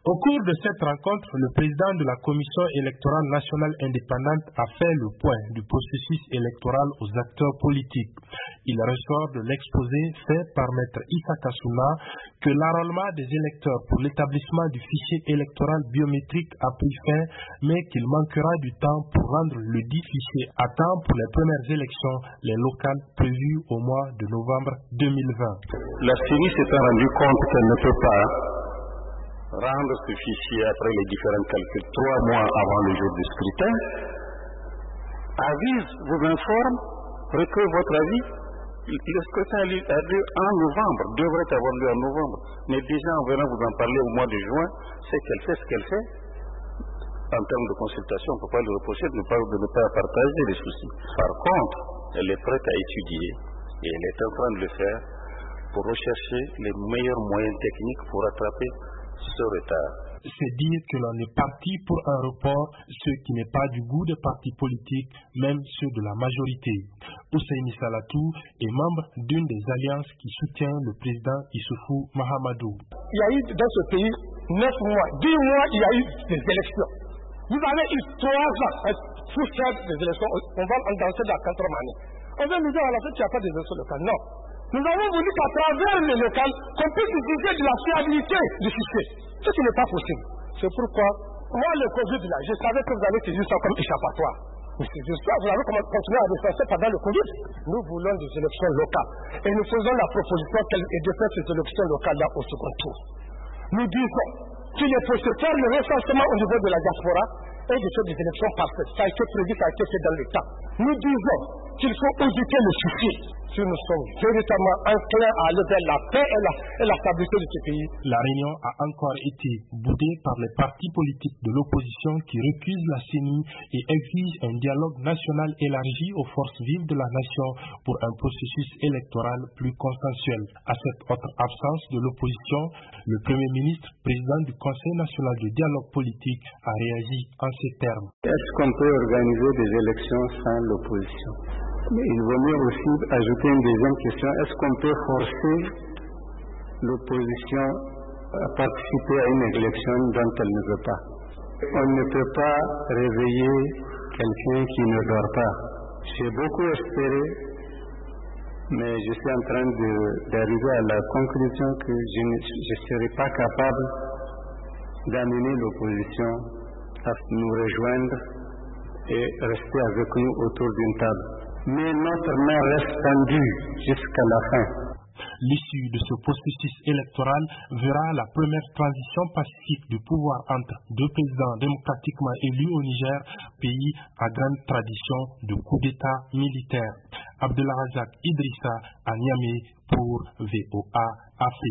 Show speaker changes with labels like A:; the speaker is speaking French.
A: Au cours de cette rencontre, le président de la Commission électorale nationale indépendante a fait le point du processus électoral aux acteurs politiques. Il ressort de l'exposé fait par Maître Issa Kassouna que l'enrôlement des électeurs pour l'établissement du fichier électoral biométrique a pris fin, mais qu'il manquera du temps pour rendre le dit fichier à temps pour les premières élections, les locales prévues au mois de novembre 2020.
B: La CENI s'est rendue compte qu'elle ne peut pas rendre ce fichier après les différents calculs 3 mois avant le jour du scrutin, avise, vous informe, recueille votre avis. Le scrutin a lieu en novembre, devrait avoir lieu en novembre. Mais déjà en venant vous en parler au mois de juin, c'est qu'elle fait ce qu'elle fait. En termes de consultation, on ne peut pas lui reprocher de ne pas partager les soucis. Par contre, elle est prête à étudier et elle est en train de le faire pour rechercher les meilleurs moyens techniques pour rattraper ce retard.
A: C'est dire que l'on est parti pour un report, ce qui n'est pas du goût des partis politiques, même ceux de la majorité. Husseini Salatou est membre d'une des alliances qui soutient le président Issoufou Mahamadou.
C: Il y a eu dans ce pays 9 mois, 10 mois, il y a eu des élections. Vous avez eu 3 ans pour faire des élections. On va en danser de la contre-manie. On va nous dire à la fin qu'il n'y a pas d'élections locales. Non. Nous avons voulu qu'à travers les locales, qu'on puisse juger de la fiabilité du fichier. Ce qui n'est pas possible. C'est pourquoi, moi, le Covid, là, je savais que vous allez utiliser ça comme échappatoire. Mais j'espère que vous allez continuer à défoncer pendant le Covid. Nous voulons des élections locales. Et nous faisons la proposition de faire ces élections locales-là au second tour. Nous disons qu'il est possible de faire le recensement au niveau de la diaspora et de faire des élections partielles. Ça a été prévu, ça a été fait dans le temps. Nous disons qu'il faut auditer le fichier. Si nous sommes véritablement enclins à aller vers la paix et la stabilité de ce pays.
A: La réunion a encore été boudée par les partis politiques de l'opposition qui recusent la CENI et exigent un dialogue national élargi aux forces vives de la nation pour un processus électoral plus consensuel. À cette autre absence de l'opposition, le Premier ministre, président du Conseil national de dialogue politique, a réagi en ces termes.
B: Est-ce qu'on peut organiser des élections sans l'opposition? Mais il vaut mieux aussi ajouter une deuxième question. Est-ce qu'on peut forcer l'opposition à participer à une élection dont elle ne veut pas? On ne peut pas réveiller quelqu'un qui ne dort pas. J'ai beaucoup espéré, mais je suis en train d'arriver à la conclusion que je ne serai pas capable d'amener l'opposition à nous rejoindre et rester avec nous autour d'une table. Mais notre main reste tendue jusqu'à la fin.
A: L'issue de ce processus électoral verra la première transition pacifique du pouvoir entre deux présidents démocratiquement élus au Niger, pays à grande tradition de coup d'État militaire. Abdelrazak Idrissa à Niamey pour VOA Afrique.